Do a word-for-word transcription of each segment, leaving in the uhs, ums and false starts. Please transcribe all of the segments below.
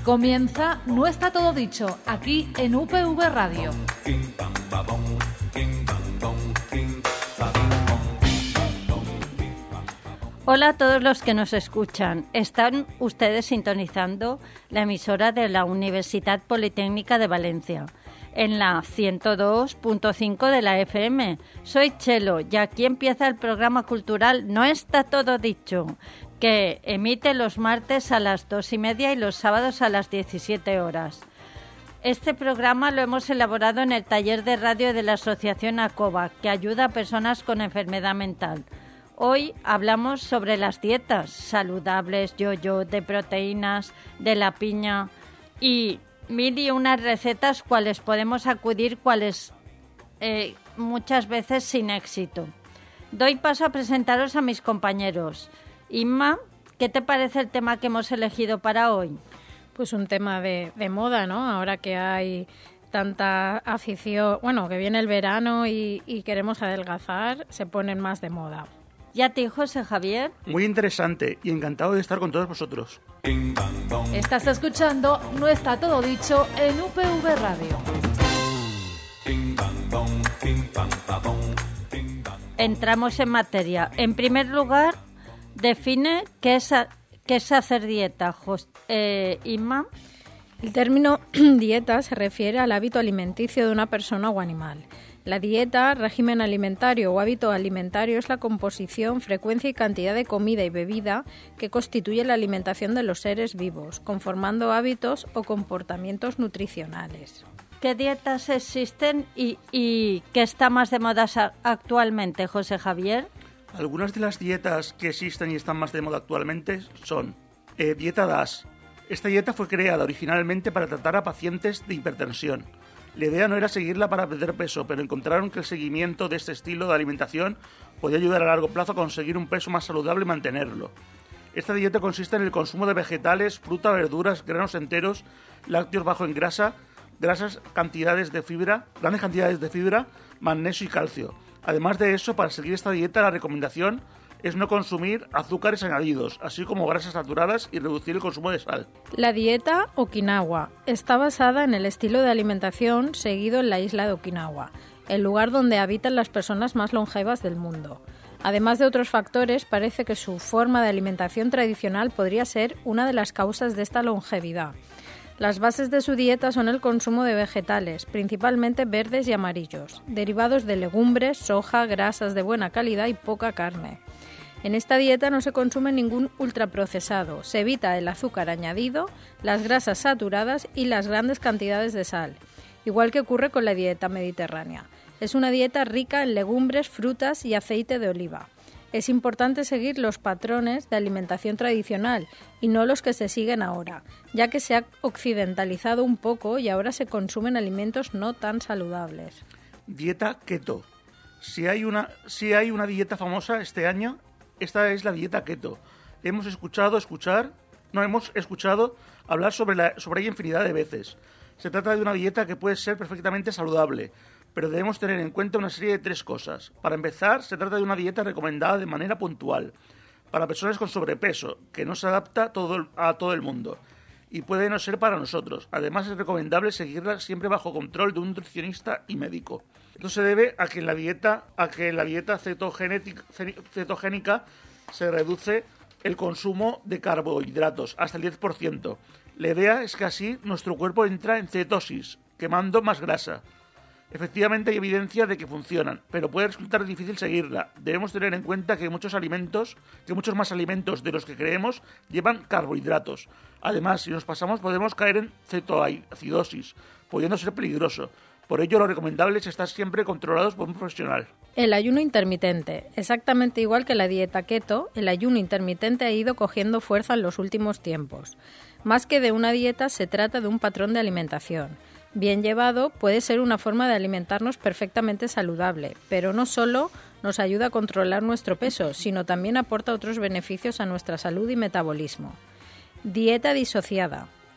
Comienza No está todo dicho, aquí en U P V Radio. Hola a todos los que nos escuchan. Están ustedes sintonizando la emisora de la Universidad Politécnica de Valencia, en la ciento dos punto cinco de la F M. Soy Chelo y aquí empieza el programa cultural No está todo dicho, que emite los martes a las dos y media y los sábados a las diecisiete horas. Este programa lo hemos elaborado en el taller de radio de la Asociación ACOVA, que ayuda a personas con enfermedad mental. Hoy hablamos sobre las dietas saludables, yo-yo, de proteínas, de la piña y mil y unas recetas cuales podemos acudir, cuales eh, muchas veces sin éxito. Doy paso a presentaros a mis compañeros. Inma, ¿qué te parece el tema que hemos elegido para hoy? Pues un tema de, de moda, ¿no? Ahora que hay tanta afición, bueno, que viene el verano y, y queremos adelgazar, se ponen más de moda. ¿Y a ti, José Javier? Muy interesante y encantado de estar con todos vosotros. Estás escuchando No está todo dicho en U P V Radio. Entramos en materia. En primer lugar, define qué es, qué es hacer dieta, Jos, eh, Inma. El término dieta se refiere al hábito alimenticio de una persona o animal. La dieta, régimen alimentario o hábito alimentario es la composición, frecuencia y cantidad de comida y bebida que constituye la alimentación de los seres vivos, conformando hábitos o comportamientos nutricionales. ¿Qué dietas existen y, y qué está más de moda actualmente, José Javier? Algunas de las dietas que existen y están más de moda actualmente son eh, dieta D A S. Esta dieta fue creada originalmente para tratar a pacientes de hipertensión. La idea no era seguirla para perder peso, pero encontraron que el seguimiento de este estilo de alimentación podía ayudar a largo plazo a conseguir un peso más saludable y mantenerlo. Esta dieta consiste en el consumo de vegetales, fruta, verduras, granos enteros, lácteos bajo en grasa, grasas, cantidades de fibra, grandes cantidades de fibra, magnesio y calcio. Además de eso, para seguir esta dieta, la recomendación es no consumir azúcares añadidos, así como grasas saturadas y reducir el consumo de sal. La dieta Okinawa está basada en el estilo de alimentación seguido en la isla de Okinawa, el lugar donde habitan las personas más longevas del mundo. Además de otros factores, parece que su forma de alimentación tradicional podría ser una de las causas de esta longevidad. Las bases de su dieta son el consumo de vegetales, principalmente verdes y amarillos, derivados de legumbres, soja, grasas de buena calidad y poca carne. En esta dieta no se consume ningún ultraprocesado, se evita el azúcar añadido, las grasas saturadas y las grandes cantidades de sal, igual que ocurre con la dieta mediterránea. Es una dieta rica en legumbres, frutas y aceite de oliva. Es importante seguir los patrones de alimentación tradicional y no los que se siguen ahora, ya que se ha occidentalizado un poco y ahora se consumen alimentos no tan saludables. Dieta keto. Si hay una, si hay una dieta famosa este año, esta es la dieta keto. Hemos escuchado escuchar, no hemos escuchado hablar sobre, la, sobre ella infinidad de veces. Se trata de una dieta que puede ser perfectamente saludable, pero debemos tener en cuenta una serie de tres cosas. Para empezar, se trata de una dieta recomendada de manera puntual para personas con sobrepeso, que no se adapta todo, a todo el mundo y puede no ser para nosotros. Además, es recomendable seguirla siempre bajo control de un nutricionista y médico. Esto se debe a que en la dieta, a que en la dieta cetogénica se reduce el consumo de carbohidratos hasta el diez por ciento. La idea es que así nuestro cuerpo entra en cetosis, quemando más grasa. Efectivamente hay evidencia de que funcionan, pero puede resultar difícil seguirla. Debemos tener en cuenta que muchos alimentos, que muchos más alimentos de los que creemos llevan carbohidratos. Además, si nos pasamos podemos caer en cetoacidosis, pudiendo ser peligroso. Por ello, lo recomendable es estar siempre controlados por un profesional. El ayuno intermitente. Exactamente igual que la dieta keto, el ayuno intermitente ha ido cogiendo fuerza en los últimos tiempos. Más que de una dieta, se trata de un patrón de alimentación. Bien llevado, puede ser una forma de alimentarnos perfectamente saludable, pero no solo nos ayuda a controlar nuestro peso, sino también aporta otros beneficios a nuestra salud y metabolismo. Dieta disociada.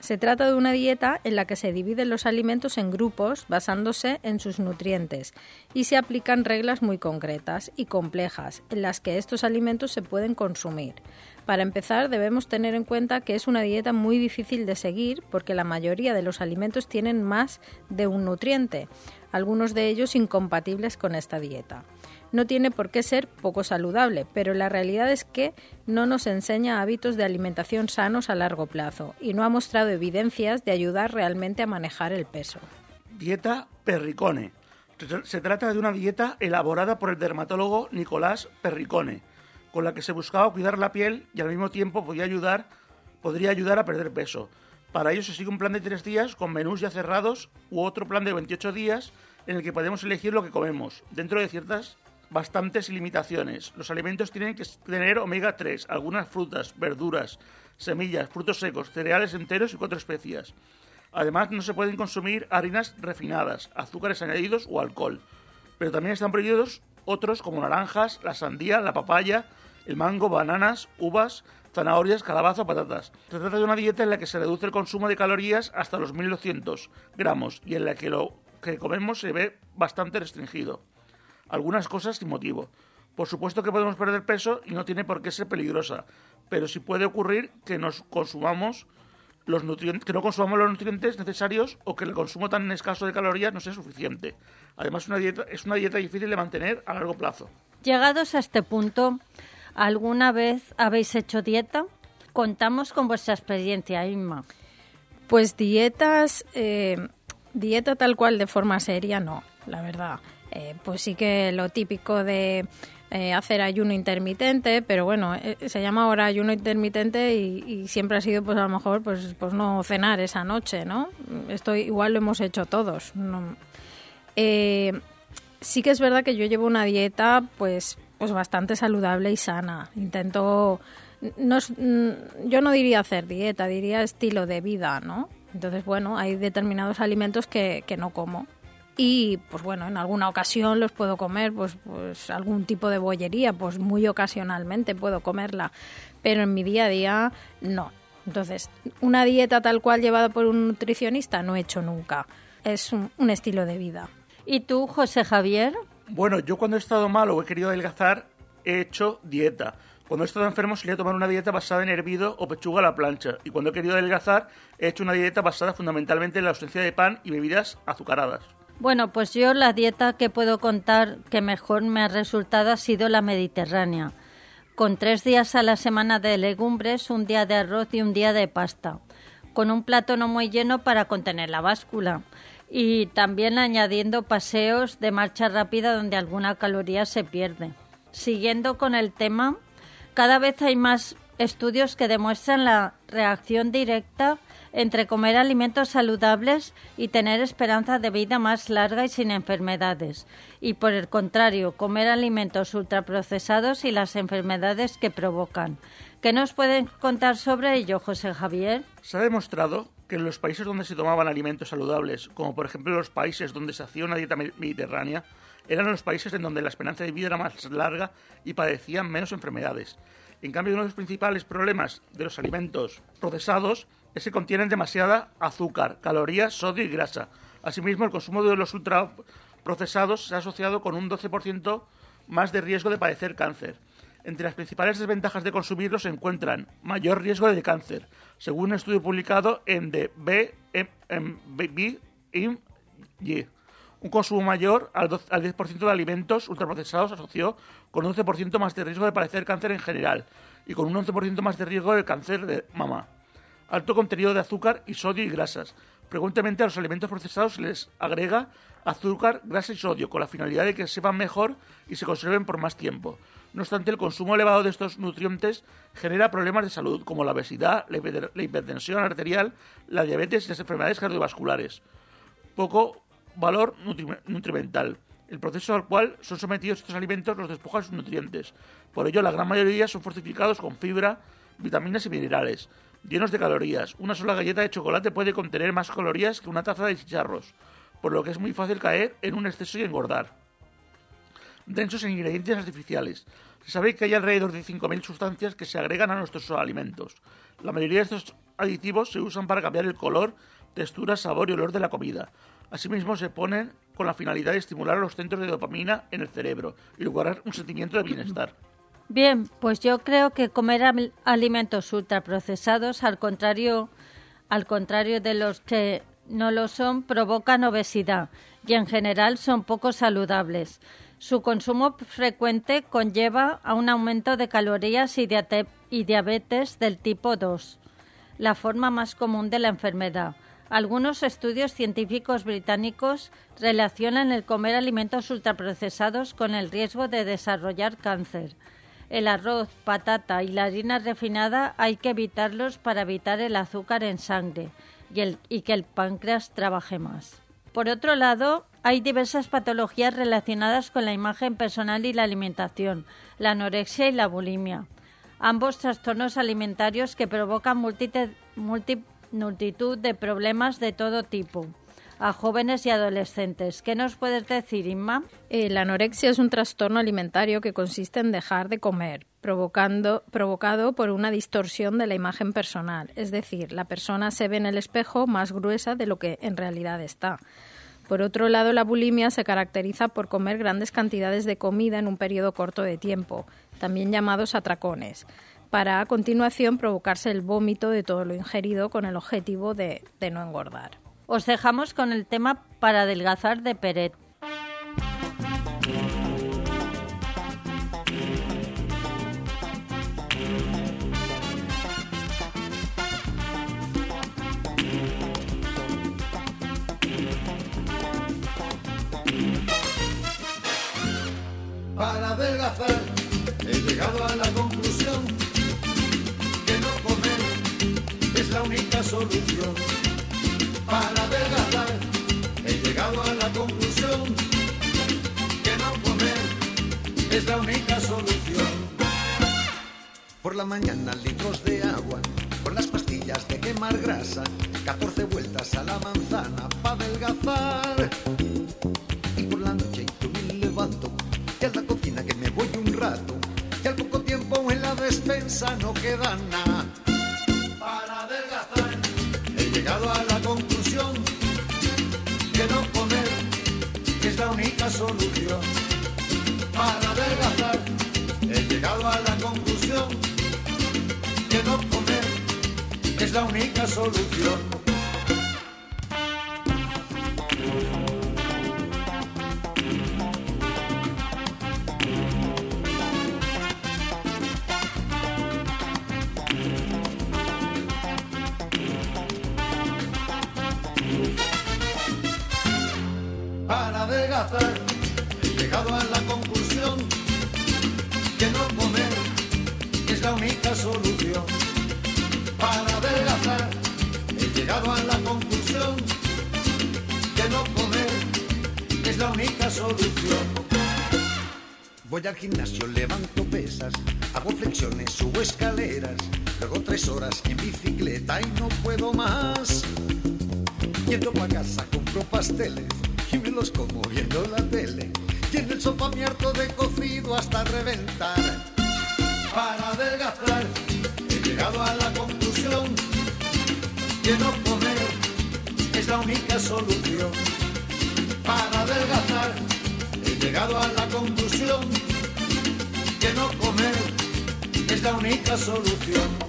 Se trata de una dieta en la que se dividen los alimentos en grupos basándose en sus nutrientes y se aplican reglas muy concretas y complejas en las que estos alimentos se pueden consumir. Para empezar, debemos tener en cuenta que es una dieta muy difícil de seguir porque la mayoría de los alimentos tienen más de un nutriente, algunos de ellos incompatibles con esta dieta. No tiene por qué ser poco saludable, pero la realidad es que no nos enseña hábitos de alimentación sanos a largo plazo y no ha mostrado evidencias de ayudar realmente a manejar el peso. Dieta Perricone. Se trata de una dieta elaborada por el dermatólogo Nicolás Perricone, con la que se buscaba cuidar la piel y al mismo tiempo podía ayudar, podría ayudar a perder peso. Para ello se sigue un plan de tres días con menús ya cerrados u otro plan de veintiocho días en el que podemos elegir lo que comemos, dentro de ciertas bastantes limitaciones. Los alimentos tienen que tener omega tres, algunas frutas, verduras, semillas, frutos secos, cereales enteros y cuatro especias. Además, no se pueden consumir harinas refinadas, azúcares añadidos o alcohol. Pero también están prohibidos otros como naranjas, la sandía, la papaya, el mango, bananas, uvas, zanahorias, calabaza o patatas. Se trata de una dieta en la que se reduce el consumo de calorías hasta los mil doscientos gramos y en la que lo que comemos se ve bastante restringido. Algunas cosas sin motivo. Por supuesto que podemos perder peso y no tiene por qué ser peligrosa, pero sí puede ocurrir que nos consumamos los nutrientes, que no consumamos los nutrientes necesarios o que el consumo tan escaso de calorías no sea suficiente. Además, una dieta, es una dieta difícil de mantener a largo plazo. Llegados a este punto, ¿alguna vez habéis hecho dieta? Contamos con vuestra experiencia, Inma. Pues dietas, eh, dieta tal cual de forma seria, no, la verdad. Eh, pues sí que lo típico de eh, hacer ayuno intermitente, pero bueno, eh, se llama ahora ayuno intermitente y, y siempre ha sido pues a lo mejor pues, pues no cenar esa noche, ¿no? Esto igual lo hemos hecho todos. No. Eh, sí que es verdad que yo llevo una dieta pues, pues bastante saludable y sana. Intento, no, yo no diría hacer dieta, diría estilo de vida, ¿no? Entonces, bueno, hay determinados alimentos que, que no como. Y, pues bueno, en alguna ocasión los puedo comer, pues, pues algún tipo de bollería, pues muy ocasionalmente puedo comerla, pero en mi día a día no. Entonces, una dieta tal cual llevada por un nutricionista no he hecho nunca. Es un, un estilo de vida. ¿Y tú, José Javier? Bueno, yo cuando he estado mal o he querido adelgazar, he hecho dieta. Cuando he estado enfermo solía tomar una dieta basada en hervido o pechuga a la plancha. Y cuando he querido adelgazar, he hecho una dieta basada fundamentalmente en la ausencia de pan y bebidas azucaradas. Bueno, pues yo la dieta que puedo contar que mejor me ha resultado ha sido la mediterránea, con tres días a la semana de legumbres, un día de arroz y un día de pasta, con un plato no muy lleno para contener la báscula y también añadiendo paseos de marcha rápida donde alguna caloría se pierde. Siguiendo con el tema, cada vez hay más estudios que demuestran la reacción directa entre comer alimentos saludables y tener esperanza de vida más larga y sin enfermedades, y por el contrario, comer alimentos ultraprocesados y las enfermedades que provocan. ¿Qué nos pueden contar sobre ello, José Javier? Se ha demostrado que en los países donde se tomaban alimentos saludables, como por ejemplo los países donde se hacía una dieta mediterránea, eran los países en donde la esperanza de vida era más larga y padecían menos enfermedades. En cambio, uno de los principales problemas de los alimentos procesados es que contienen demasiada azúcar, calorías, sodio y grasa. Asimismo, el consumo de los ultraprocesados se ha asociado con un doce por ciento más de riesgo de padecer cáncer. Entre las principales desventajas de consumirlos se encuentran mayor riesgo de cáncer, según un estudio publicado en The B M B I G. Un consumo mayor al diez por ciento de alimentos ultraprocesados se asoció con un once por ciento más de riesgo de padecer cáncer en general y con un once por ciento más de riesgo de cáncer de mama. Alto contenido de azúcar y sodio y grasas. Frecuentemente a los alimentos procesados se les agrega azúcar, grasa y sodio con la finalidad de que sepan mejor y se conserven por más tiempo. No obstante, el consumo elevado de estos nutrientes genera problemas de salud como la obesidad, la hipertensión arterial, la diabetes y las enfermedades cardiovasculares. Poco valor nutri- nutrimental. El proceso al cual son sometidos estos alimentos los despoja de sus nutrientes. Por ello, la gran mayoría son fortificados con fibra, vitaminas y minerales, llenos de calorías. Una sola galleta de chocolate puede contener más calorías que una taza de chicharros, por lo que es muy fácil caer en un exceso y engordar. Densos en ingredientes artificiales. Se sabe que hay alrededor de cinco mil sustancias que se agregan a nuestros alimentos. La mayoría de estos aditivos se usan para cambiar el color, textura, sabor y olor de la comida. Asimismo, se ponen con la finalidad de estimular los centros de dopamina en el cerebro y lograr un sentimiento de bienestar. Bien, pues yo creo que comer al- alimentos ultraprocesados, al contrario, al contrario de los que no lo son, provocan obesidad y en general son poco saludables. Su consumo frecuente conlleva a un aumento de calorías y, diate- y diabetes del tipo dos, la forma más común de la enfermedad. Algunos estudios científicos británicos relacionan el comer alimentos ultraprocesados con el riesgo de desarrollar cáncer. El arroz, patata y la harina refinada hay que evitarlos para evitar el azúcar en sangre y, el, y que el páncreas trabaje más. Por otro lado, hay diversas patologías relacionadas con la imagen personal y la alimentación, la anorexia y la bulimia. Ambos trastornos alimentarios que provocan multitud, multitud de problemas de todo tipo a jóvenes y adolescentes. ¿Qué nos puedes decir, Inma? Eh, la anorexia es un trastorno alimentario que consiste en dejar de comer, provocando, provocado por una distorsión de la imagen personal. Es decir, la persona se ve en el espejo más gruesa de lo que en realidad está. Por otro lado, la bulimia se caracteriza por comer grandes cantidades de comida en un periodo corto de tiempo, también llamados atracones, para a continuación provocarse el vómito de todo lo ingerido con el objetivo de, de no engordar. Os dejamos con el tema Para adelgazar de Peret. Para adelgazar he llegado a la conclusión que no comer es la única solución. Para adelgazar he llegado a la conclusión que no comer es la única solución. Por la mañana litros de agua, con las pastillas de quemar grasa, catorce vueltas a la manzana para adelgazar. Y por la noche yo me levanto y a la cocina que me voy un rato, y al poco tiempo en la despensa no queda nada. Para adelgazar he llegado a la conclusión que no comer es la única solución. Para adelgazar he llegado a la conclusión que no comer es la única solución. Para adelgazar he llegado a la conclusión que no comer es la única solución. Para adelgazar he llegado a la conclusión que no comer es la única solución. Voy al gimnasio, levanto pesas, hago flexiones, subo escaleras, luego tres horas en bicicleta y no puedo más. Yendo pa' casa compro pasteles y me los como viendo la tele, y en el sofá me harto de cocido hasta reventar. Para adelgazar he llegado a la conclusión que no comer es la única solución. Para adelgazar he llegado a la conclusión que no comer es la única solución.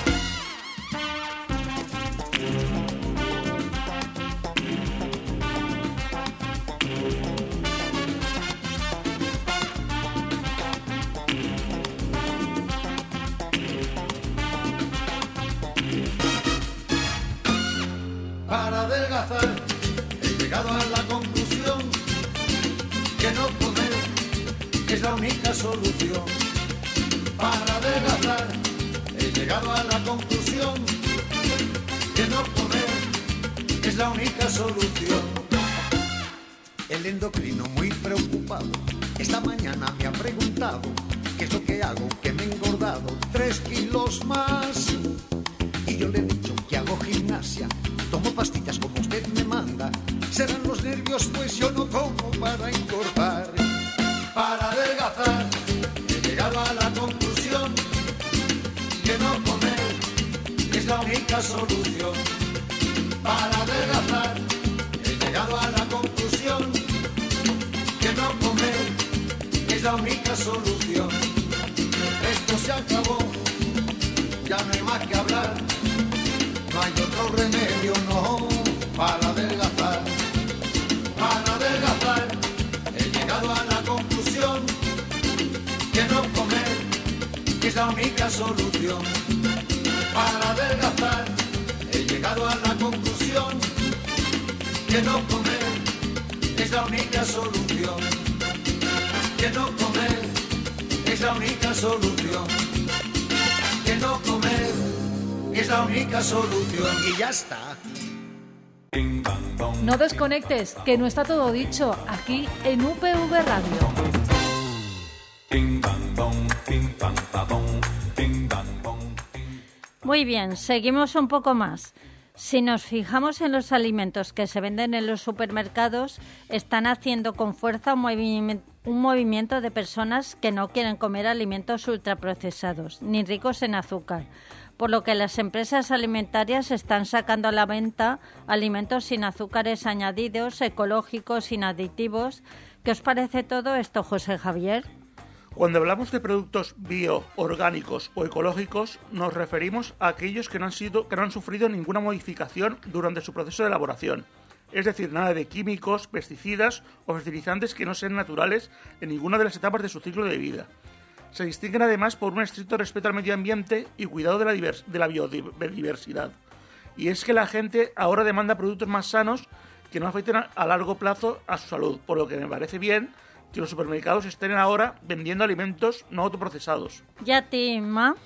Para adelgazar he llegado a la conclusión que no comer es la única solución. Para adelgazar he llegado a la conclusión que no comer es la única solución. El endocrino muy preocupado esta mañana me ha preguntado qué es lo que hago, que me he engordado tres kilos más. Y yo le he dicho que hago gimnasia, tomo pastillas como usted me manda. Serán los nervios, pues yo no como para engordar. Para adelgazar he llegado a la conclusión que no comer es es la única solución. Para adelgazar he llegado a la conclusión que no comer es la única solución. Esto se acabó, ya no hay más que hablar, no hay otro remedio, no, para adelgazar. Para adelgazar he llegado a la conclusión que no comer es la única solución. Para adelgazar he llegado a la conclusión que no comer es la única solución. Que no comer es la única solución. Que no comer es la única solución. Y ya está. No desconectes, que no está todo dicho aquí en U P V Radio. Muy bien, seguimos un poco más. Si nos fijamos en los alimentos que se venden en los supermercados, están haciendo con fuerza un movimiento, un movimiento de personas que no quieren comer alimentos ultraprocesados ni ricos en azúcar, por lo que las empresas alimentarias están sacando a la venta alimentos sin azúcares añadidos, ecológicos, sin aditivos. ¿Qué os parece todo esto, José Javier? Cuando hablamos de productos bio, orgánicos o ecológicos, nos referimos a aquellos que no han sido, que no han sufrido ninguna modificación durante su proceso de elaboración. Es decir, nada de químicos, pesticidas o fertilizantes que no sean naturales en ninguna de las etapas de su ciclo de vida. Se distinguen además por un estricto respeto al medio ambiente y cuidado de la, divers- de la biodiversidad. Y es que la gente ahora demanda productos más sanos que no afecten a, a largo plazo a su salud, por lo que me parece bien que los supermercados estén ahora vendiendo alimentos no autoprocesados. ¿Y a ti, Ma?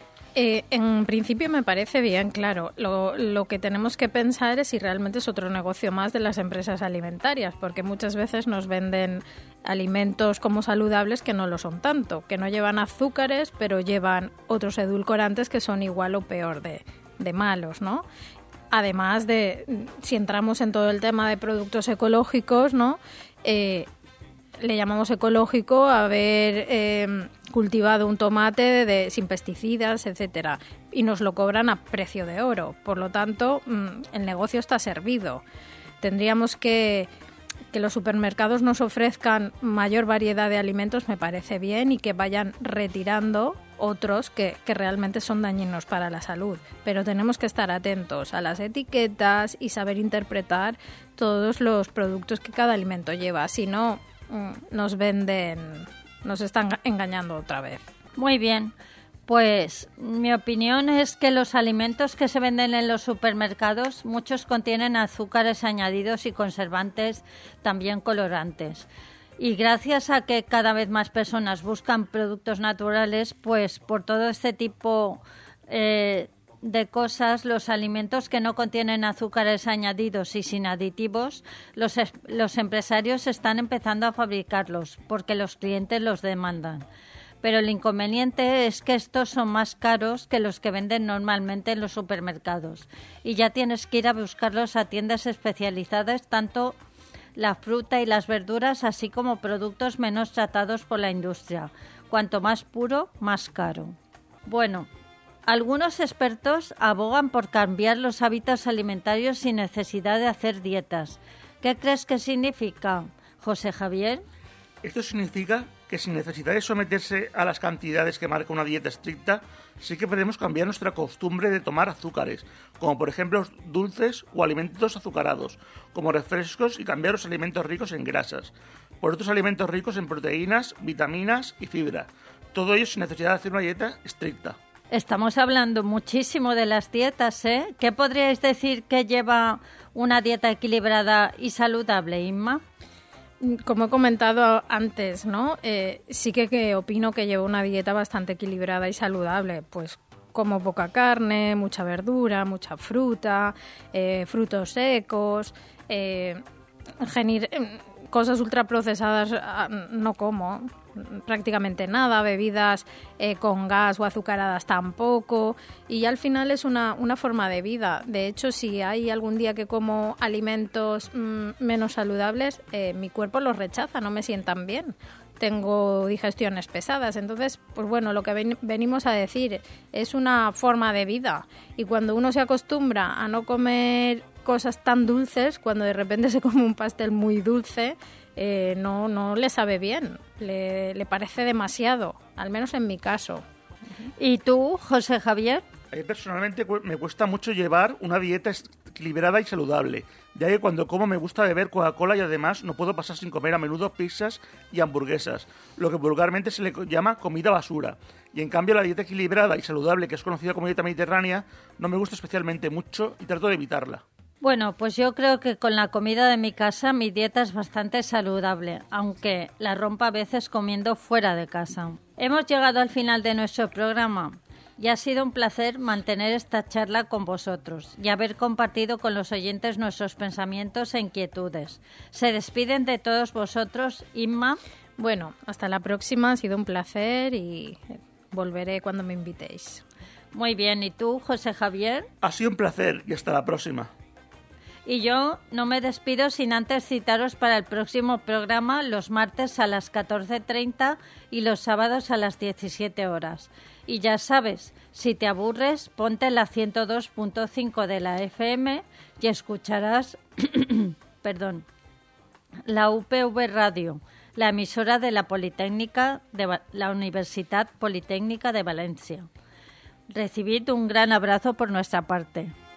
Eh, en principio me parece bien, claro. Lo, lo que tenemos que pensar es si realmente es otro negocio más de las empresas alimentarias, porque muchas veces nos venden alimentos como saludables que no lo son tanto, que no llevan azúcares, pero llevan otros edulcorantes que son igual o peor de, de malos, ¿no? Además de, si entramos en todo el tema de productos ecológicos, ¿no? Eh, le llamamos ecológico haber eh, cultivado un tomate de, de, sin pesticidas, etcétera, y nos lo cobran a precio de oro. Por lo tanto, mmm, el negocio está servido. Tendríamos que que los supermercados nos ofrezcan mayor variedad de alimentos, me parece bien, y que vayan retirando otros que, que realmente son dañinos para la salud. Pero tenemos que estar atentos a las etiquetas y saber interpretar todos los productos que cada alimento lleva. Si no, nos venden, nos están engañando otra vez. Muy bien, pues mi opinión es que los alimentos que se venden en los supermercados, muchos contienen azúcares añadidos y conservantes, también colorantes. Y gracias a que cada vez más personas buscan productos naturales, pues por todo este tipo eh, de cosas, los alimentos que no contienen azúcares añadidos y sin aditivos, los, los empresarios están empezando a fabricarlos porque los clientes los demandan. Pero el inconveniente es que estos son más caros que los que venden normalmente en los supermercados y ya tienes que ir a buscarlos a tiendas especializadas, tanto la fruta y las verduras, así como productos menos tratados por la industria. Cuanto más puro, más caro. Bueno, algunos expertos abogan por cambiar los hábitos alimentarios sin necesidad de hacer dietas. ¿Qué crees que significa, José Javier? Esto significa que sin necesidad de someterse a las cantidades que marca una dieta estricta, sí que podemos cambiar nuestra costumbre de tomar azúcares, como por ejemplo dulces o alimentos azucarados, como refrescos, y cambiar los alimentos ricos en grasas, por otros alimentos ricos en proteínas, vitaminas y fibra. Todo ello sin necesidad de hacer una dieta estricta. Estamos hablando muchísimo de las dietas, ¿eh? ¿Qué podríais decir que lleva una dieta equilibrada y saludable, Inma? Como he comentado antes, ¿no? Eh, sí que, que opino que llevo una dieta bastante equilibrada y saludable, pues como poca carne, mucha verdura, mucha fruta, eh, frutos secos, eh, genir- cosas ultraprocesadas no como prácticamente nada, bebidas eh, con gas o azucaradas tampoco, y al final es una, una forma de vida. De hecho, si hay algún día que como alimentos mmm, menos saludables, eh, mi cuerpo los rechaza, no me sientan bien. tengo digestiones pesadas. Entonces, pues bueno, lo que ven, venimos a decir es una forma de vida. Y cuando uno se acostumbra a no comer cosas tan dulces, cuando de repente se come un pastel muy dulce, eh, no, no le sabe bien, le, le parece demasiado, al menos en mi caso. ¿Y tú, José Javier? A mí personalmente me cuesta mucho llevar una dieta equilibrada y saludable, ya que cuando como me gusta beber Coca-Cola y además no puedo pasar sin comer a menudo pizzas y hamburguesas, lo que vulgarmente se le llama comida basura. Y en cambio la dieta equilibrada y saludable, que es conocida como dieta mediterránea, no me gusta especialmente mucho y trato de evitarla. Bueno, pues yo creo que con la comida de mi casa mi dieta es bastante saludable, aunque la rompa a veces comiendo fuera de casa. Hemos llegado al final de nuestro programa y ha sido un placer mantener esta charla con vosotros y haber compartido con los oyentes nuestros pensamientos e inquietudes. Se despiden de todos vosotros, Inma. Bueno, hasta la próxima, ha sido un placer y volveré cuando me invitéis. Muy bien, ¿y tú, José Javier? Ha sido un placer y hasta la próxima. Y yo no me despido sin antes citaros para el próximo programa los martes a las catorce treinta y los sábados a las diecisiete horas. Y ya sabes, si te aburres, ponte la ciento dos punto cinco de la F M y escucharás perdón, la U P V Radio, la emisora de la Politécnica de la Universidad Politécnica de Valencia. Recibid un gran abrazo por nuestra parte.